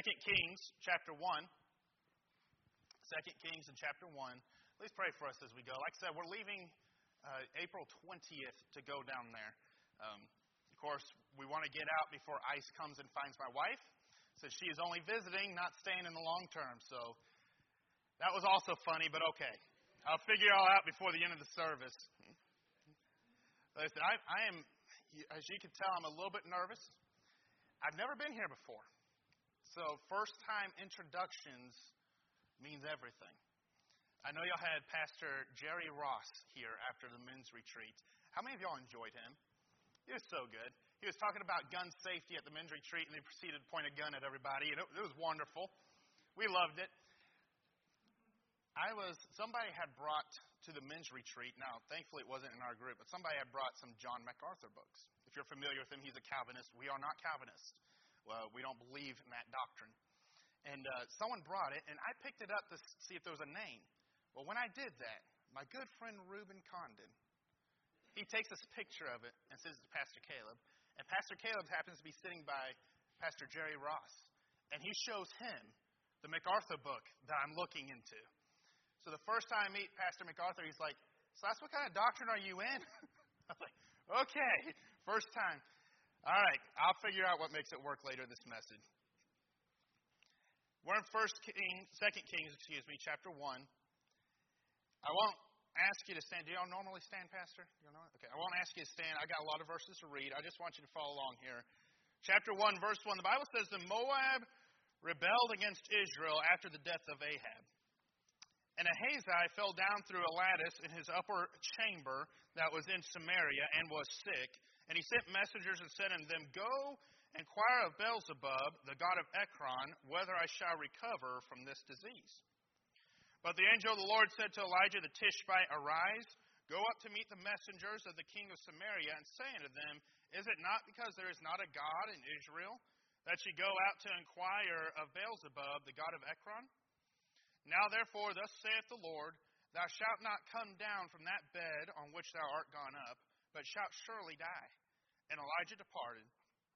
Kings chapter 1. 2 Kings in chapter 1. Please pray for us as we go. Like I said, we're leaving April 20th to go down there. Of course, we want to get out before ICE comes and finds my wife, since she is only visiting, not staying in the long term. So that was also funny, but okay. I'll figure it all out before the end of the service. Listen, I am, as you can tell, I'm a little bit nervous. I've never been here before. So first-time introductions means everything. I know y'all had Pastor Jerry Ross here after the men's retreat. How many of y'all enjoyed him? He was so good. He was talking about gun safety at the men's retreat, and he proceeded to point a gun at everybody, and it was wonderful. We loved it. Somebody had brought to the men's retreat, now thankfully it wasn't in our group, but somebody had brought some John MacArthur books. If you're familiar with him, he's a Calvinist. We are not Calvinists. Well, we don't believe in that doctrine. And someone brought it, and I picked it up to see if there was a name. Well, when I did that, my good friend Reuben Condon, he takes this picture of it and says it's Pastor Caleb. And Pastor Caleb happens to be sitting by Pastor Jerry Ross. And he shows him the MacArthur book that I'm looking into. So the first time I meet Pastor MacArthur, he's like, "So that's what kind of doctrine are you in?" I'm like, "Okay, first time. All right, I'll figure out what makes it work later this message." We're in 2 Kings, chapter 1. I won't ask you to stand. Do y'all normally stand, Pastor? Okay, I won't ask you to stand. I got a lot of verses to read. I just want you to follow along here. Chapter 1, verse 1. The Bible says, "The Moab rebelled against Israel after the death of Ahab. And Ahazi fell down through a lattice in his upper chamber that was in Samaria and was sick. And he sent messengers and said unto them, Go, inquire of Beelzebub, the god of Ekron, whether I shall recover from this disease. But the angel of the Lord said to Elijah the Tishbite, Arise, go up to meet the messengers of the king of Samaria, and say unto them, Is it not because there is not a God in Israel, that ye go out to inquire of Beelzebub, the god of Ekron? Now therefore, thus saith the Lord, Thou shalt not come down from that bed on which thou art gone up, but shalt surely die. And Elijah departed.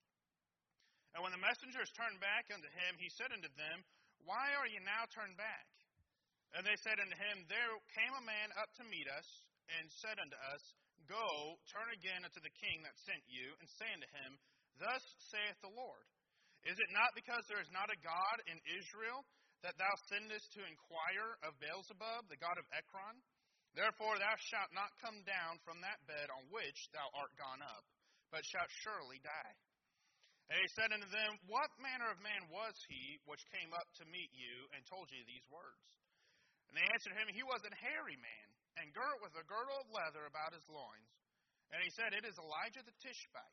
And when the messengers turned back unto him, he said unto them, Why are ye now turned back? And they said unto him, There came a man up to meet us, and said unto us, Go, turn again unto the king that sent you, and say unto him, Thus saith the Lord, Is it not because there is not a God in Israel, that thou sendest to inquire of Beelzebub, the god of Ekron? Therefore thou shalt not come down from that bed on which thou art gone up, but shalt surely die. And he said unto them, What manner of man was he which came up to meet you, and told you these words? And they answered him, He was a hairy man, and girt with a girdle of leather about his loins. And he said, It is Elijah the Tishbite.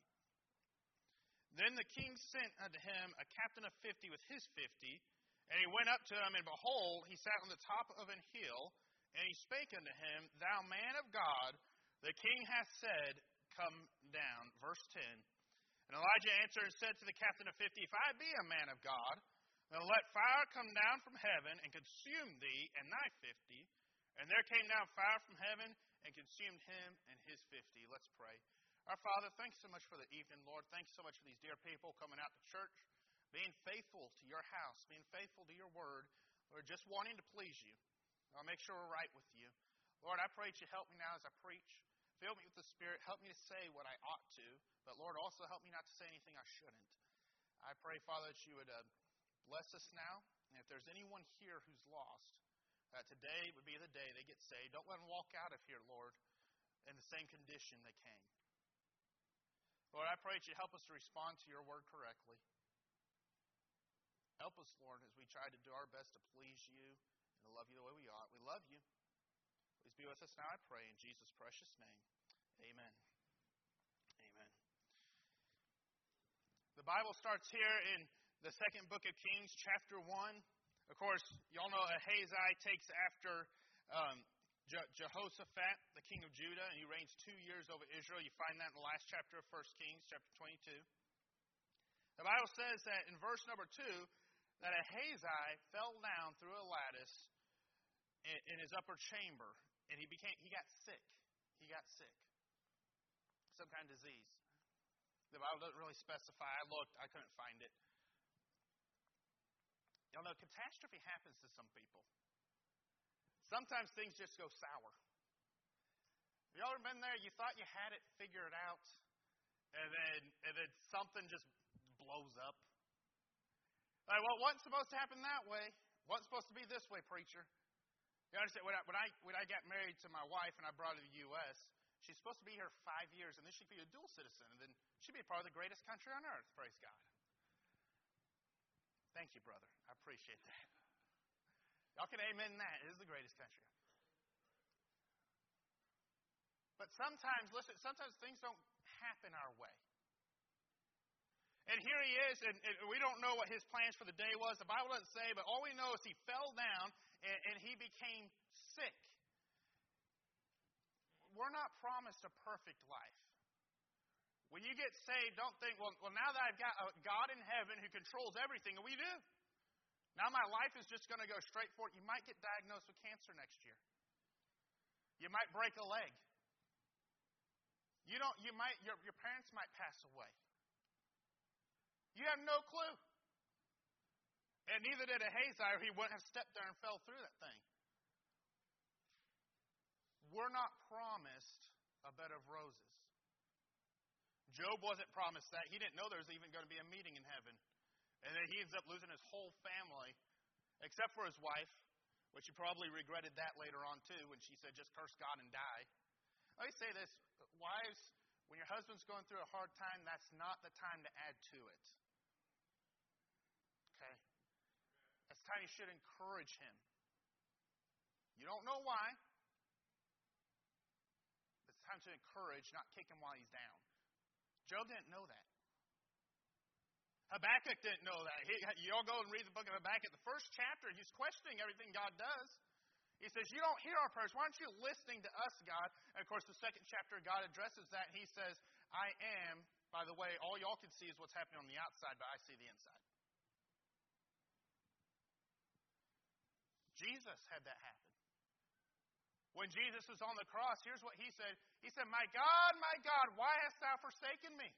Then the king sent unto him a captain of 50 with his 50, and he went up to him, and behold, he sat on the top of an hill, and he spake unto him, Thou man of God, the king hath said, Come down. Verse 10. And Elijah answered and said to the captain of 50, If I be a man of God, then let fire come down from heaven and consume thee and thy 50. And there came down fire from heaven and consumed him and his 50. Let's pray. Our Father, thanks so much for the evening, Lord. Thanks so much for these dear people coming out to church, being faithful to your house, being faithful to your word, Lord, just wanting to please you. I'll make sure we're right with you. Lord, I pray that you help me now as I preach. Fill me with the Spirit. Help me to say what I ought to. But, Lord, also help me not to say anything I shouldn't. I pray, Father, that you would bless us now. And if there's anyone here who's lost, today would be the day they get saved. Don't let them walk out of here, Lord, in the same condition they came. Lord, I pray that you help us to respond to your word correctly. Help us, Lord, as we try to do our best to please you and to love you the way we ought. We love you. Please be with us now, I pray, in Jesus' precious name. Amen. Amen. The Bible starts here in the second book of Kings, chapter 1. Of course, y'all know Ahazi takes after Jehoshaphat, the king of Judah, and he reigns 2 years over Israel. You find that in the last chapter of 1 Kings, chapter 22. The Bible says that in verse number 2, that Ahazi fell down through a lattice in his upper chamber, and he got sick. He got sick. Some kind of disease. The Bible doesn't really specify. I looked, I couldn't find it. know, catastrophe happens to some people. Sometimes things just go sour. Y'all ever been there? You thought you had it figured out, and then something just blows up. Like, well, it wasn't supposed to happen that way. It wasn't supposed to be this way, preacher. You understand? When I got married to my wife and I brought her to the U.S., she's supposed to be here 5 years, and then she'd be a dual citizen, and then she'd be part of the greatest country on earth. Praise God. Thank you, brother. I appreciate that. Y'all can amen that. It is the greatest country. But sometimes, listen, sometimes things don't happen our way. And here he is, and we don't know what his plans for the day was. The Bible doesn't say, but all we know is he fell down and he became sick. We're not promised a perfect life. When you get saved, don't think, well, now that I've got a God in heaven who controls everything, and we do. Now my life is just going to go straight forward. You might get diagnosed with cancer next year. You might break a leg. Your parents might pass away. You have no clue. And neither did Ahaziah, or he wouldn't have stepped there and fell through that thing. We're not promised a bed of roses. Job wasn't promised that. He didn't know there was even going to be a meeting in heaven. And then he ends up losing his whole family, except for his wife, which he probably regretted that later on too, when she said, just curse God and die. Let me say this. Wives, when your husband's going through a hard time, that's not the time to add to it. Okay? That's the time you should encourage him. You don't know why. It's time to encourage, not kick him while he's down. Job didn't know that. Habakkuk didn't know that. You all go and read the book of Habakkuk. The first chapter, he's questioning everything God does. He says, you don't hear our prayers. Why aren't you listening to us, God? And, of course, the second chapter, God addresses that. He says, I am, by the way, all y'all can see is what's happening on the outside, but I see the inside. Jesus had that happen. When Jesus was on the cross, here's what he said. He said, my God, why hast thou forsaken me?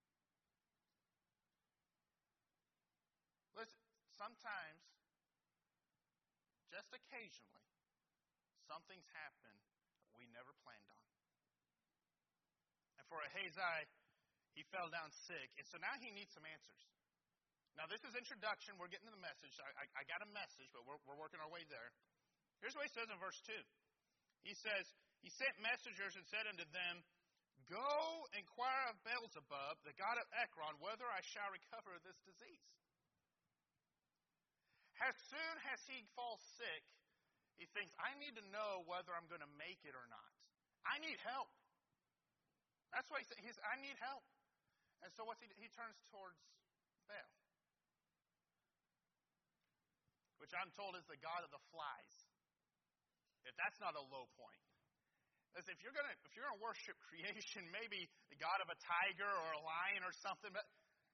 Listen, sometimes, just occasionally, something's happened that we never planned on. And for Ahaziah, he fell down sick, and so now he needs some answers. Now, this is introduction. We're getting to the message. I got a message, but we're working our way there. Here's what he says in verse 2. He says, he sent messengers and said unto them, go inquire of Beelzebub, the god of Ekron, whether I shall recover this disease. As soon as he falls sick, he thinks, I need to know whether I'm going to make it or not. I need help. That's what he said. I need help. And so he turns towards Baal, which I'm told is the god of the flies. If that's not a low point. Listen, if you're gonna worship creation, maybe the god of a tiger or a lion or something, but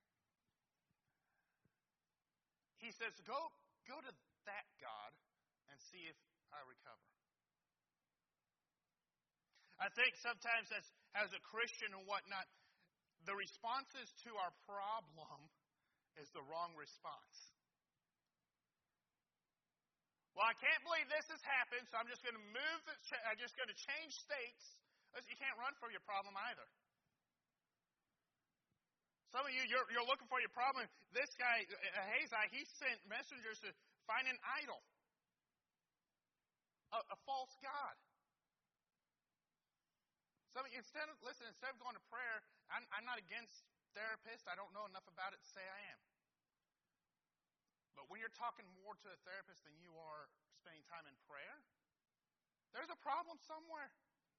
he says, go to that God and see if I recover. I think sometimes as a Christian and whatnot, the responses to our problem is the wrong response. Well, I can't believe this has happened, so I'm just going to I'm just going to change states. Listen, you can't run from your problem either. Some of you, you're looking for your problem. This guy, Ahaziah, he sent messengers to find an idol, a false god. Some of you, instead of going to prayer, I'm not against therapists. I don't know enough about it to say I am. But when you're talking more to a therapist than you are spending time in prayer, there's a problem somewhere.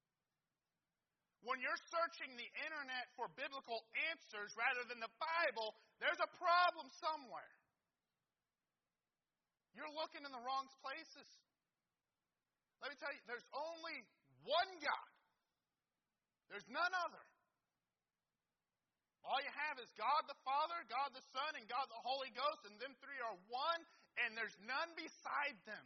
When you're searching the internet for biblical answers rather than the Bible, there's a problem somewhere. You're looking in the wrong places. Let me tell you, there's only one God. There's none other. All you have is God the Father, God the Son, and God the Holy Ghost, and them three are one, and there's none beside them.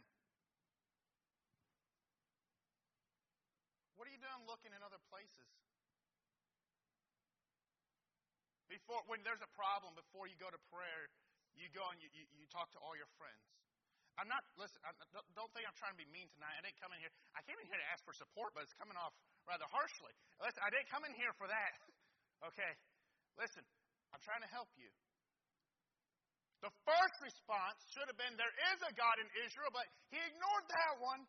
What are you doing looking in other places? When there's a problem, before you go to prayer, You go and you talk to all your friends. I'm not, listen, don't think I'm trying to be mean tonight. I didn't come in here. I came in here to ask for support, but it's coming off rather harshly. Listen, I didn't come in here for that. Okay? Listen, I'm trying to help you. The first response should have been, there is a God in Israel, but he ignored that one.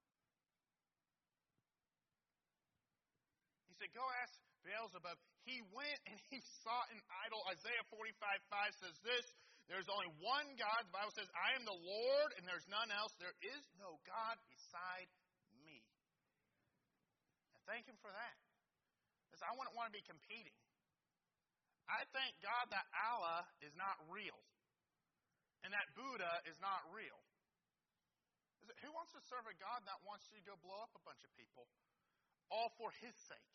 He said, go ask Beelzebub. He went and he sought an idol. Isaiah 45:5 says this, there's only one God. The Bible says, I am the Lord and there's none else. There is no God beside me. And thank him for that. Because I wouldn't want to be competing. I thank God that Allah is not real. And that Buddha is not real. Who wants to serve a God that wants you to go blow up a bunch of people? All for his sake.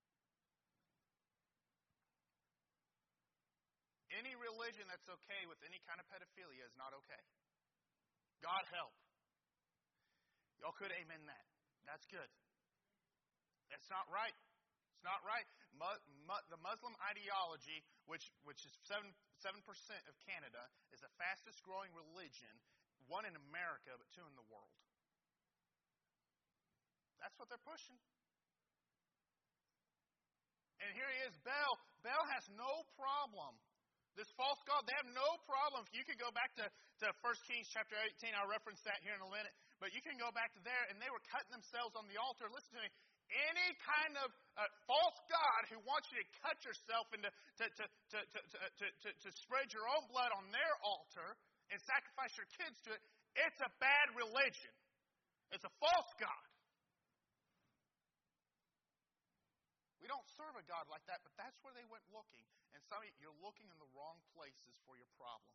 Any religion that's okay with any kind of pedophilia is not okay. God help. Y'all could amen that. That's good. That's not right. It's not right. The Muslim ideology, which is 7% of Canada, is the fastest growing religion, one in America, but two in the world. That's what they're pushing. And here he is, Baal. Baal has no problem. This false god, they have no problem. You could go back to 1 Kings chapter 18. I'll reference that here in a minute. But you can go back to there, and they were cutting themselves on the altar. Listen to me. Any kind of false god who wants you to cut yourself and to spread your own blood on their altar and sacrifice your kids to it, it's a bad religion. It's a false god. We don't serve a God like that, but that's where they went looking. And some of you, you're looking in the wrong places for your problem.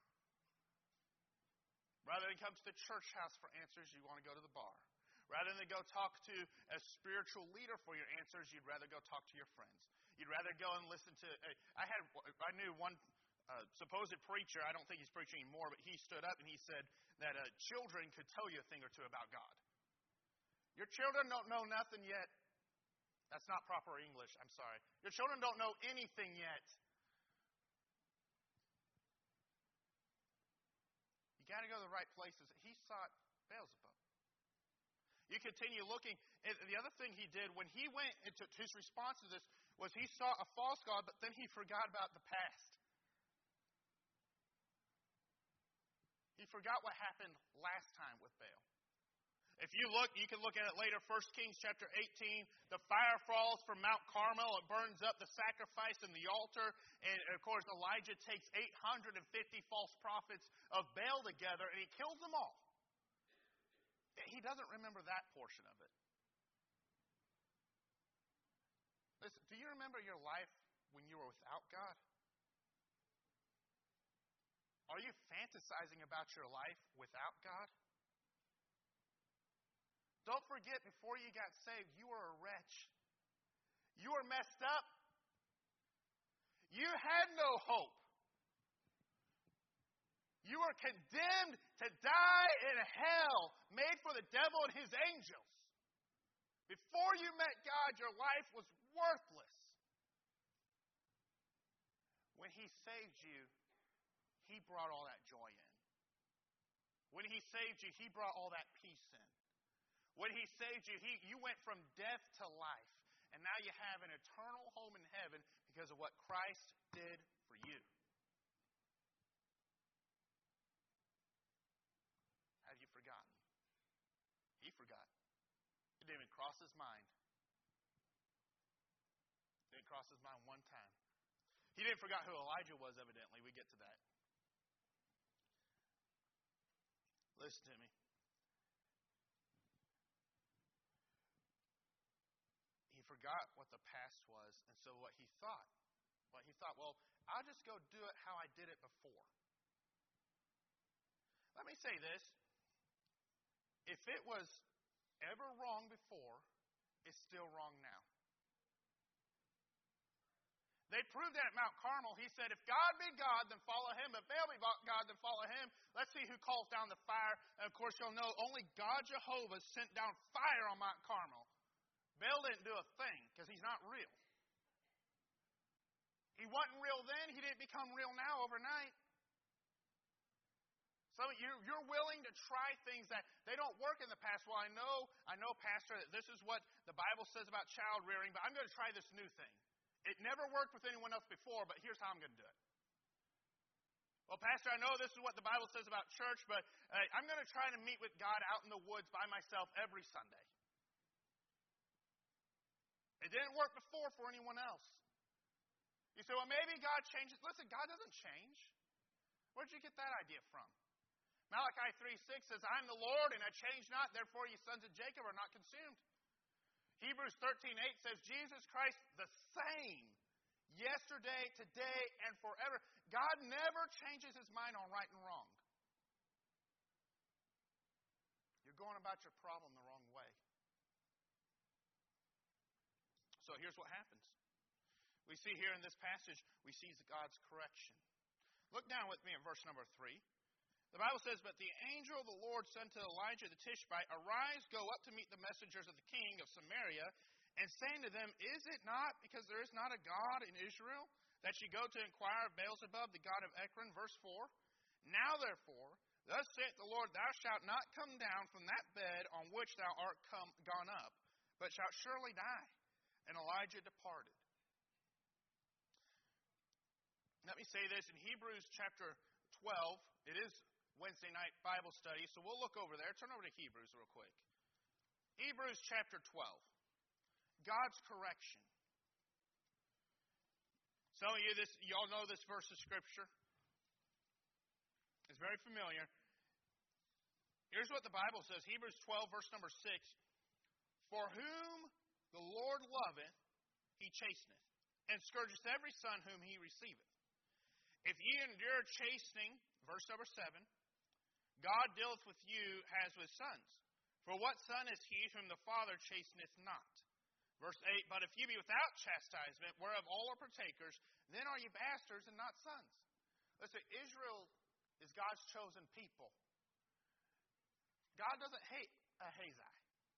Rather than come to the church house for answers, you want to go to the bar. Rather than go talk to a spiritual leader for your answers, you'd rather go talk to your friends. You'd rather go and listen to. I knew one supposed preacher. I don't think he's preaching anymore, but he stood up and he said that children could tell you a thing or two about God. Your children don't know nothing yet. That's not proper English. I'm sorry. Your children don't know anything yet. You got to go to the right places. He sought Beelzebub. You continue looking. The other thing he did when he went into his response to this was he saw a false god, but then he forgot about the past. He forgot what happened last time with Baal. If you look, you can look at it later, 1 Kings chapter 18. The fire falls from Mount Carmel. It burns up the sacrifice and the altar. And, of course, Elijah takes 850 false prophets of Baal together, and he kills them all. He doesn't remember that portion of it. Listen, do you remember your life when you were without God? Are you fantasizing about your life without God? Don't forget, before you got saved, you were a wretch. You were messed up. You had no hope. You were condemned to die in hell, made for the devil and his angels. Before you met God, your life was worthless. When he saved you, he brought all that joy in. When he saved you, he brought all that peace in. When he saved you, you went from death to life. And now you have an eternal home in heaven because of what Christ did for you. Have you forgotten? He forgot. It didn't even cross his mind. It didn't cross his mind one time. He didn't forget who Elijah was, evidently. We get to that. Listen to me. He forgot what the past was, and so what he thought, well, I'll just go do it how I did it before. Let me say this. If it was ever wrong before, it's still wrong now. They proved that at Mount Carmel. He said, if God be God, then follow him. If Baal be God, then follow him. Let's see who calls down the fire. And, of course, you'll know only God Jehovah sent down fire on Mount Carmel. Baal didn't do a thing because he's not real. He wasn't real then. He didn't become real now overnight. Some of you're willing to try things that they don't work in the past. Well, I know, Pastor, that this is what the Bible says about child rearing, but I'm going to try this new thing. It never worked with anyone else before, but here's how I'm going to do it. Well, Pastor, I know this is what the Bible says about church, but I'm going to try to meet with God out in the woods by myself every Sunday. It didn't work before for anyone else. You say, well, maybe God changes. Listen, God doesn't change. Where'd you get that idea from? Malachi 3:6 says, I'm the Lord, and I change not, therefore ye sons of Jacob are not consumed. Hebrews 13:8 says, Jesus Christ the same, yesterday, today, and forever. God never changes his mind on right and wrong. You're going about your problem the wrong way. So here's what happens. We see here in this passage, we see God's correction. Look down with me in verse number 3. The Bible says, but the angel of the Lord said to Elijah the Tishbite, arise, go up to meet the messengers of the king of Samaria, and saying to them, is it not because there is not a God in Israel, that ye go to inquire of Beelzebub, the god of Ekron? Verse 4, now therefore, thus saith the Lord, thou shalt not come down from that bed on which thou art gone up, but shalt surely die. And Elijah departed. Let me say this in Hebrews chapter 12. It is Wednesday night Bible study, so we'll look over there. Turn over to Hebrews real quick. Hebrews chapter 12. God's correction. Some of you, y'all know this verse of Scripture. It's very familiar. Here's what the Bible says. Hebrews 12, verse number 6. For whom the Lord loveth, he chasteneth, and scourgeth every son whom he receiveth. If ye endure chastening, verse number 7, God dealeth with you as with sons. For what son is he whom the Father chasteneth not? Verse 8, but if ye be without chastisement, whereof all are partakers, then are ye bastards and not sons. Listen, Israel is God's chosen people. God doesn't hate Ahazi.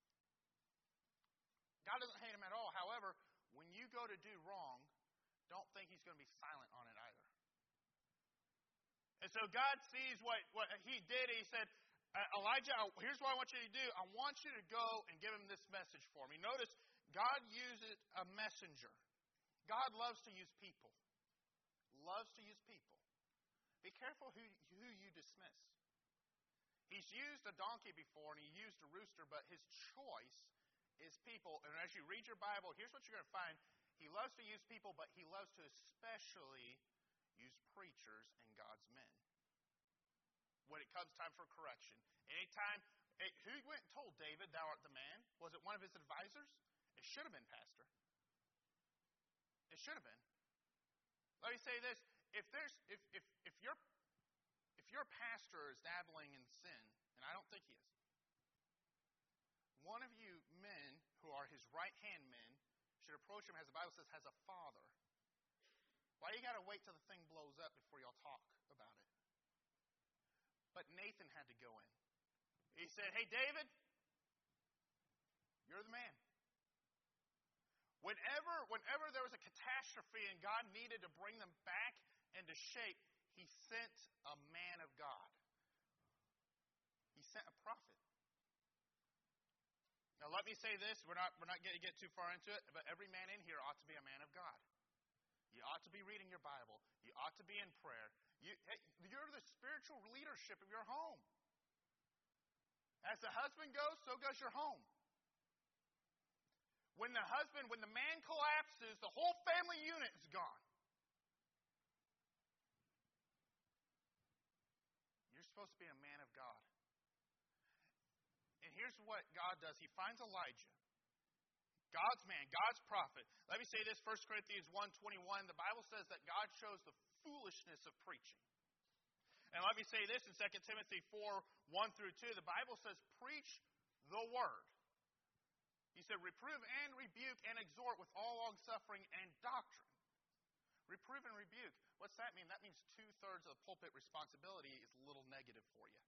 God doesn't hate him at all. However, when you go to do wrong, don't think he's going to be silent on it either. And so God sees what he did. He said, Elijah, here's what I want you to do. I want you to go and give him this message for me. Notice, God uses a messenger. God loves to use people. Loves to use people. Be careful who you dismiss. He's used a donkey before, and he used a rooster, but his choice is people. And as you read your Bible, here's what you're going to find. He loves to use people, but he loves to especially use preachers and God's men. When it comes time for correction. Anytime, who went and told David, thou art the man? Was it one of his advisors? It should have been, Pastor. It should have been. Let me say this. If your pastor is dabbling in sin, and I don't think he is, one of you men who are his right-hand men should approach him, as the Bible says, as a father. Why you got to wait till the thing blows up before y'all talk about it? But Nathan had to go in. He said, hey, David, you're the man. Whenever there was a catastrophe and God needed to bring them back into shape, he sent a man of God. He sent a prophet. Now let me say this, we're not going to get too far into it, but every man in here ought to be a man of God. You ought to be reading your Bible. You ought to be in prayer. You're the spiritual leadership of your home. As the husband goes, so goes your home. When the man collapses, the whole family unit is gone. You're supposed to be a man of God. And here's what God does. He finds Elijah. God's man, God's prophet. Let me say this, 1 Corinthians 1:21, the Bible says that God shows the foolishness of preaching. And let me say this in 2 Timothy 4:1-2, the Bible says, preach the word. He said, reprove and rebuke and exhort with all longsuffering and doctrine. Reprove and rebuke. What's that mean? That means 2/3 of the pulpit responsibility is a little negative for you.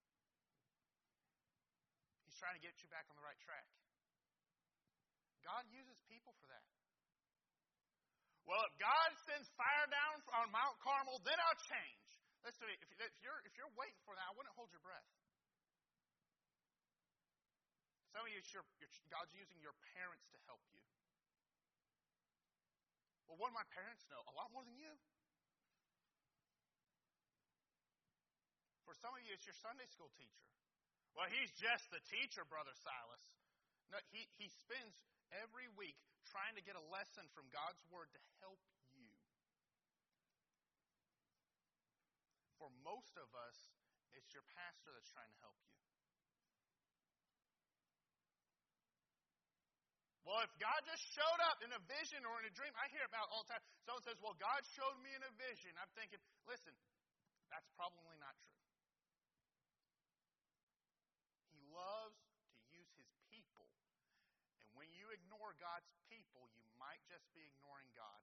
He's trying to get you back on the right track. God uses people for that. Well, if God sends fire down on Mount Carmel, then I'll change. Listen to me. If you're waiting for that, I wouldn't hold your breath. Some of you, God's using your parents to help you. Well, what do my parents know? A lot more than you. For some of you, it's your Sunday school teacher. Well, he's just the teacher, Brother Silas. No, he spends every week trying to get a lesson from God's Word to help you. For most of us, it's your pastor that's trying to help you. Well, if God just showed up in a vision or in a dream, I hear about all the time. Someone says, well, God showed me in a vision. I'm thinking, listen, that's probably not true. He loves to use his people. And when you ignore God's people, you might just be ignoring God.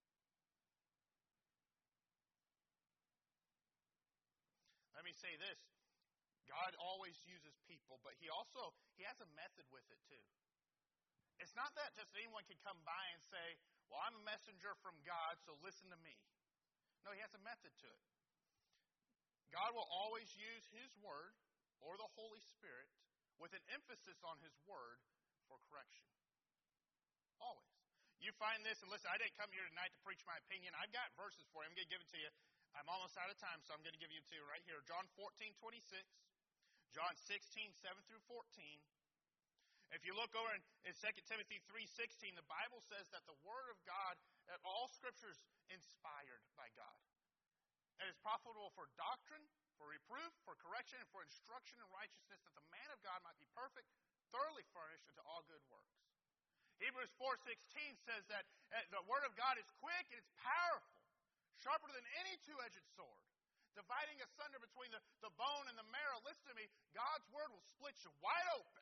Let me say this. God always uses people, but he has a method with it too. It's not that just anyone can come by and say, well, I'm a messenger from God, so listen to me. No, he has a method to it. God will always use his word or the Holy Spirit with an emphasis on his word for correction. Always. You find this, and listen, I didn't come here tonight to preach my opinion. I've got verses for you. I'm going to give it to you. I'm almost out of time, so I'm going to give it to you right here. John 14:26, John 16:7 through 14. If you look over in 2 Timothy 3:16, the Bible says that the Word of God, that all Scripture is inspired by God. It is profitable for doctrine, for reproof, for correction, and for instruction in righteousness, that the man of God might be perfect, thoroughly furnished unto all good works. Hebrews 4:16 says that the Word of God is quick and it's powerful, sharper than any two-edged sword, dividing asunder between the bone and the marrow. Listen to me, God's Word will split you wide open.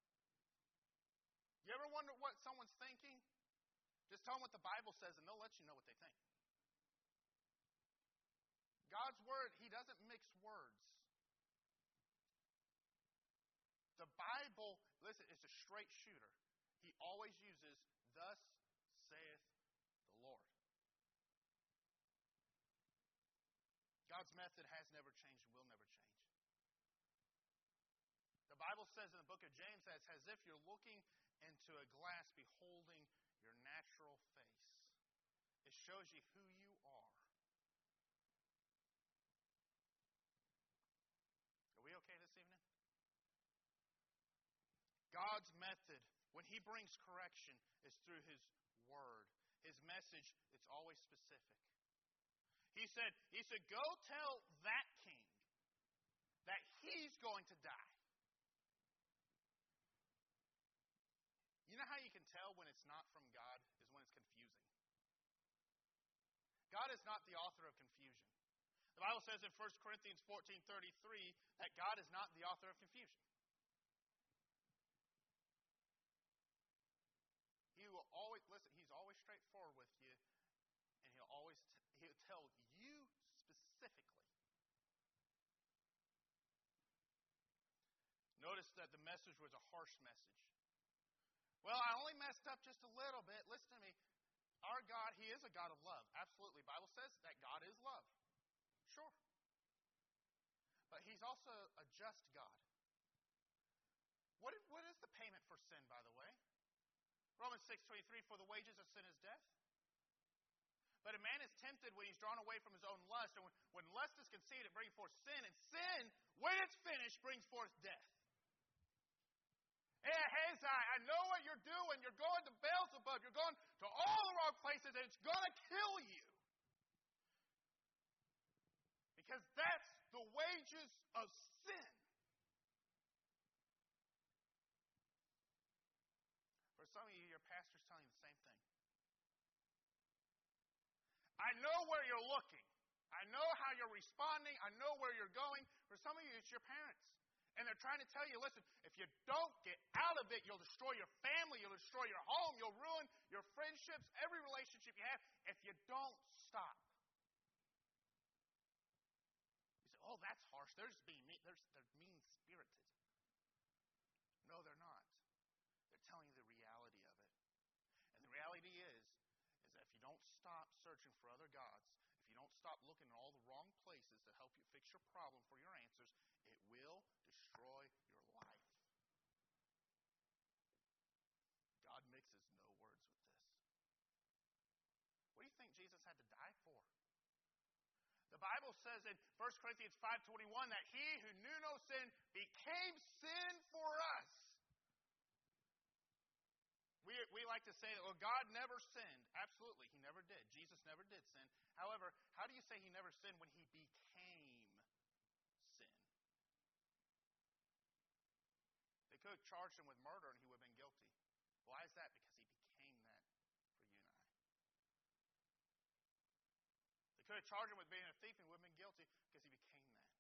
You ever wonder what someone's thinking? Just tell them what the Bible says and they'll let you know what they think. God's Word, he doesn't mix words. The Bible, listen, it's a straight shooter. He always uses, thus saith the Lord. God's method has never changed and will never change. The Bible says in the book of James that it's as if you're looking into a glass beholding your natural face. It shows you who you are. Are we okay this evening? God's method, when he brings correction, is through his word. His message, it's always specific. He said, go tell that king that he's going to die. You know how you can tell when it's not from God is when it's confusing. God is not the author of confusion. The Bible says in 1 Corinthians 14:33 that God is not the author of confusion. He will always, listen, he's always straightforward with you, and he'll tell you specifically. Notice that the message was a harsh message. Well, I only messed up just a little bit. Listen to me. Our God, he is a God of love. Absolutely. The Bible says that God is love. Sure. But he's also a just God. What is the payment for sin, by the way? Romans 6:23, for the wages of sin is death. But a man is tempted when he's drawn away from his own lust. And when lust is conceived, it brings forth sin. And sin, when it's finished, brings forth death. Hey, Ahazi, I know what you're doing. You're going to Beelzebub. You're going to all the wrong places, and it's going to kill you. Because that's the wages of sin. For some of you, your pastor's telling you the same thing. I know where you're looking. I know how you're responding. I know where you're going. For some of you, it's your parents. And they're trying to tell you, listen, if you don't get out of it, you'll destroy your family, you'll destroy your home, you'll ruin your friendships, every relationship you have, if you don't stop. You say, oh, that's harsh. They're mean-spirited. No, they're not. They're telling you the reality of it. And the reality is that if you don't stop searching for other gods, if you don't stop looking in all the wrong places to help you fix your problem for your answers, it will destroy your life. God mixes no words with this. What do you think Jesus had to die for? The Bible says in 1 Corinthians 5:21 that he who knew no sin became sin for us. We like to say that, well, God never sinned. Absolutely, he never did. Jesus never did sin. However, how do you say he never sinned when he became sin? They could have charged him with murder and he would have been guilty. Why is that? Because he became that for you and I. They could have charged him with being a thief and he would have been guilty because he became that.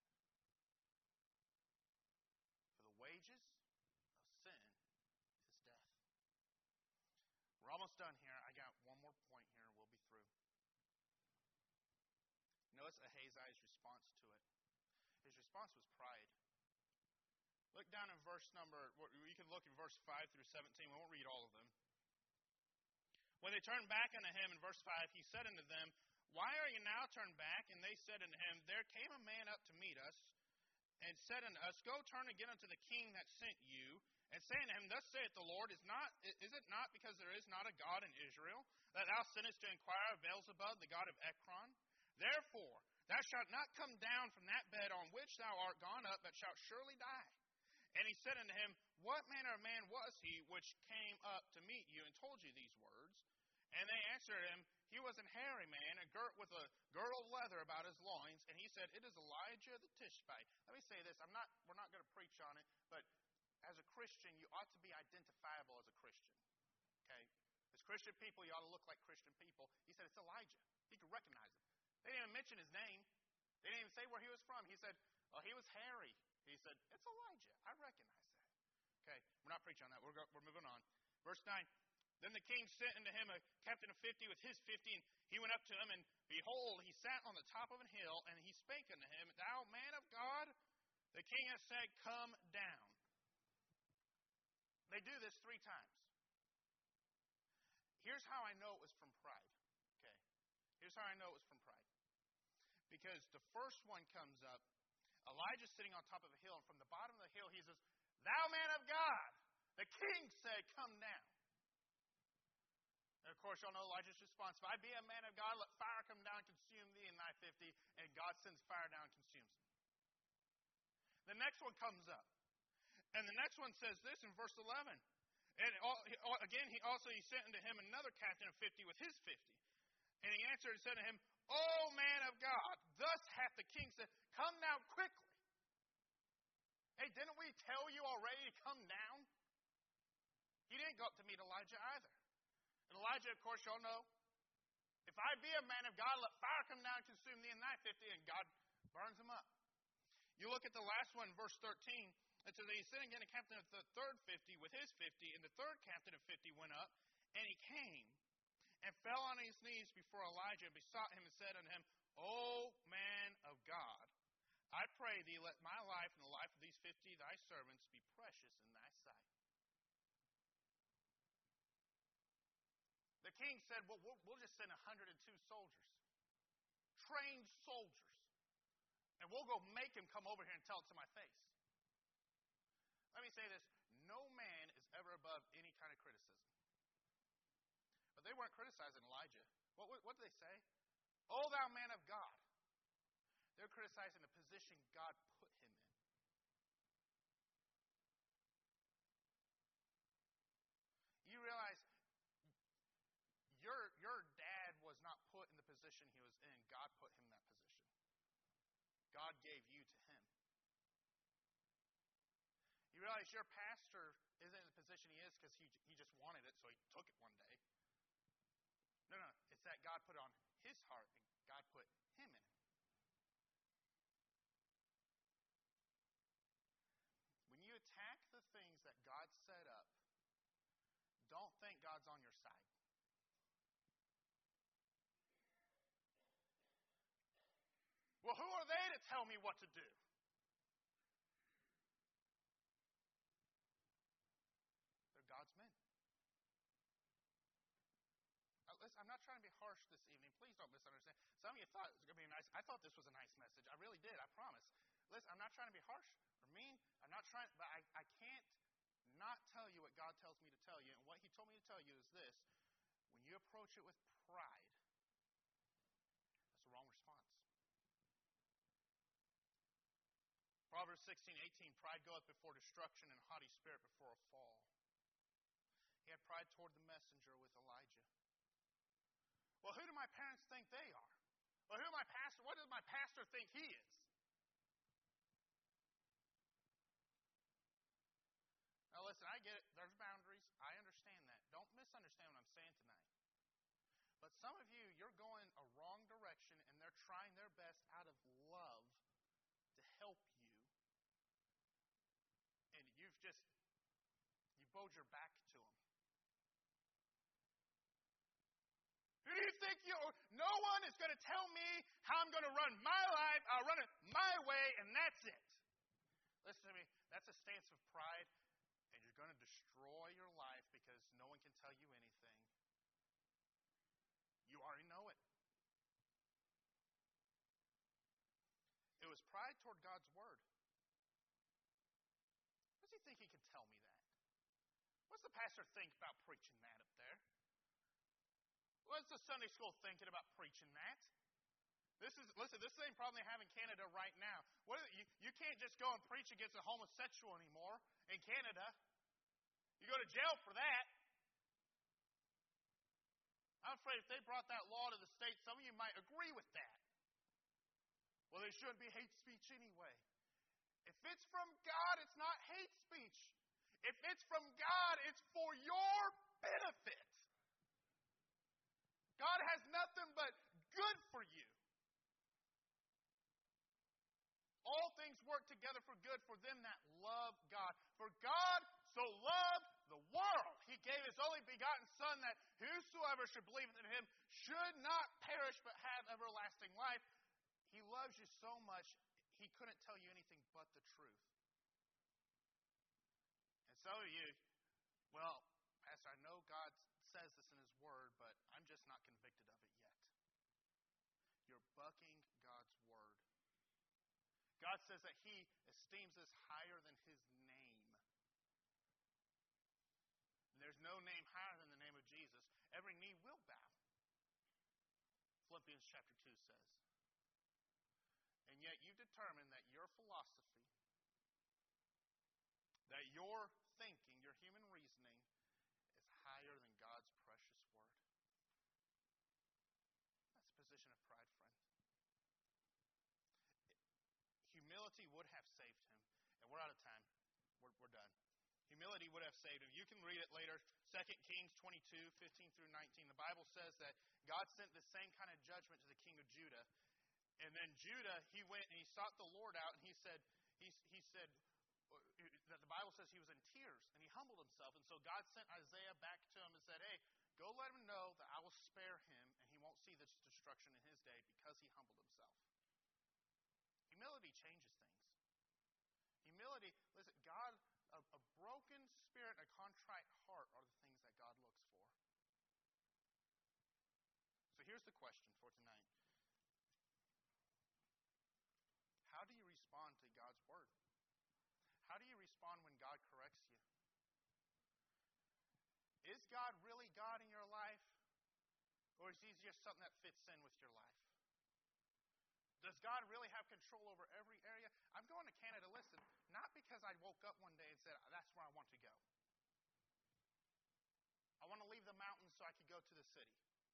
For the wages of sin is death. We're almost done here. I got one more point here and we'll be through. Notice Ahaziah's response to it. His response was pride. Look down in verse number, you can look in verse 5 through 17. We won't read all of them. When they turned back unto him in verse 5, he said unto them, Why are you now turned back? And they said unto him, There came a man up to meet us, and said unto us, Go turn again unto the king that sent you, and say unto him, Thus saith the Lord, is it not because there is not a God in Israel, that thou sentest to inquire of Beelzebub, the god of Ekron? Therefore, thou shalt not come down from that bed on which thou art gone up, but shalt surely die. And he said unto him, What manner of man was he which came up to meet you and told you these words? And they answered him, He was an hairy man, and girt with a girdle of leather about his loins. And he said, It is Elijah the Tishbite. Let me say this. We're not going to preach on it, but as a Christian, you ought to be identifiable as a Christian. Okay? As Christian people, you ought to look like Christian people. He said, It's Elijah. He could recognize him. They didn't even mention his name. They didn't even say where he was from. He said, Well, he was hairy. He said, It's Elijah. I recognize that. Okay? We're not preaching on that. We're moving on. Verse 9. Then the king sent unto him a captain of 50 with his 50, and he went up to him, and behold, he sat on the top of an hill, and he spake unto him, Thou man of God, the king hath said, Come down. They do this 3 times. Here's how I know it was from pride. Okay. Here's how I know it was from pride. Because the first one comes up, Elijah's sitting on top of a hill, and from the bottom of the hill he says, Thou man of God, the king said, Come down. And of course, y'all know Elijah's response. If I be a man of God, let fire come down and consume thee and thy 50. And God sends fire down and consumes them. The next one comes up. And the next one says this in verse 11. And again, he sent unto him another captain of 50 with his 50. And he answered and said to him, O man of God, thus hath the king said, Come now quickly. Hey, didn't we tell you already to come down? He didn't go up to meet Elijah either. And Elijah, of course, y'all know, if I be a man of God, let fire come down and consume thee and thy 50, and God burns them up. You look at the last one, verse 13. It says, He sent again a captain of the third 50 with his 50, and the third captain of 50 went up, and he came and fell on his knees before Elijah and besought him and said unto him, O man of God, I pray thee, let my life and the life of these 50 thy servants be precious in thy sight. The king said, Well, we'll just send 102 soldiers, trained soldiers, and we'll go make him come over here and tell it to my face. Let me say this. No man is ever above any kind of criticism. But they weren't criticizing Elijah. What did they say? O thou man of God. They're criticizing the position God put him in. You realize your dad was not put in the position he was in. God put him in that position. God gave you to him. You realize your pastor isn't in the position he is because he just wanted it, so he took it one day. No. It's that God put it on his heart, and God put him in it. When you attack the things that God set up, don't think God's on your side. Well, who are they to tell me what to do? They're God's men. Listen, I'm not trying to be harsh this evening. Please don't misunderstand. Some of you thought it was going to be nice. I thought this was a nice message. I really did. I promise. Listen, I'm not trying to be harsh or mean. I'm not trying, but I can't not tell you what God tells me to tell you. And what He told me to tell you is this: when you approach it with pride, that's the wrong response. Proverbs 16:18, pride goeth before destruction and haughty spirit before a fall. He had pride toward the messenger with Elijah. Well, who do my parents think they are? Well, what does my pastor think he is? Now listen, I get it. There's boundaries. I understand that. Don't misunderstand what I'm saying tonight. But some of you, you're going a wrong direction, and they're trying their best out of love to help you. And you bowed your back to them. Who do you think you are? No one is going to tell me how I'm going to run my life. I'll run it my way, and that's it. Listen to me. That's a stance of pride, and you're going to destroy your life because no one can tell you anything. You already know it. It was pride toward God's word. What does he think he can tell me that? What's the pastor think about preaching that up there? What's the Sunday school thinking about preaching that? This same problem they have in Canada right now. You can't just go and preach against a homosexual anymore in Canada. You go to jail for that. I'm afraid if they brought that law to the States, some of you might agree with that. Well, there shouldn't be hate speech anyway. If it's from God, it's not hate speech. If it's from God, it's for your benefit. God has nothing but good for you. All things work together for good for them that love God. For God so loved the world, He gave His only begotten Son, that whosoever should believe in Him should not perish but have everlasting life. He loves you so much, He couldn't tell you anything but the truth. And some of you, well, Pastor, I know God says this in His Word, but I'm just not convicted of it yet. You're bucking God's Word. God says that He esteems us higher than His name. And there's no name higher than the name of Jesus. Every knee will bow. Philippians chapter 2 says. And yet you determine that your philosophy, that your thinking, your human reasoning, is higher than God's precious word. That's a position of pride, friend. Humility would have saved him. And we're out of time. We're done. Humility would have saved him. You can read it later. 2 Kings 22, 15 through 19. The Bible says that God sent the same kind of judgment to the king of Judah. And then Judah, he went and he sought the Lord out, and he said, that the Bible says he was in tears, and he humbled himself. And so God sent Isaiah back to him and said, hey, go let him know that I will spare him, and he won't see this destruction in his day because he humbled himself. Humility changes things. Humility, listen, God, a broken spirit, a contrite heart are the things that God looks for. So here's the question for tonight. How do you respond to God's word? How do you respond when God corrects you? Is God really God in your life? Or is He just something that fits in with your life? Does God really have control over every area? I'm going to Canada, listen, not because I woke up one day and said, that's where I want to go. I want to leave the mountains so I could go to the city.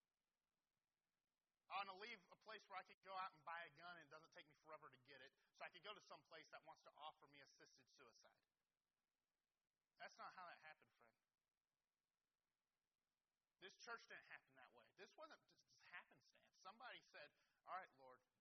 I want to leave a place where I could go out and buy a gun and it doesn't take me forever to get it, so I could go to some place that wants to offer me assisted suicide. That's not how that happened, friend. This church didn't happen that way. This wasn't just happenstance. Somebody said, all right, Lord,